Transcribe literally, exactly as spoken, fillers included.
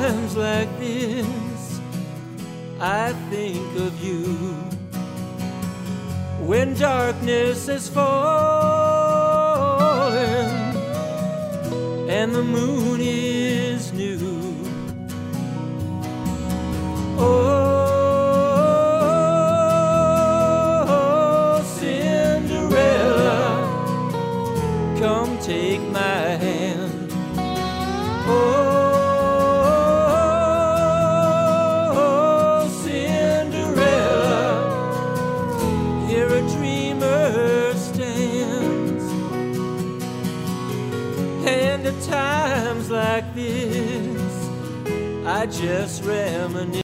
times like this, I think of you. When darkness is falling and the moon is new, oh, Cinderella, come take my hand. Oh, Cinderella, here a dreamer stands, and at times like this, I just reminisce.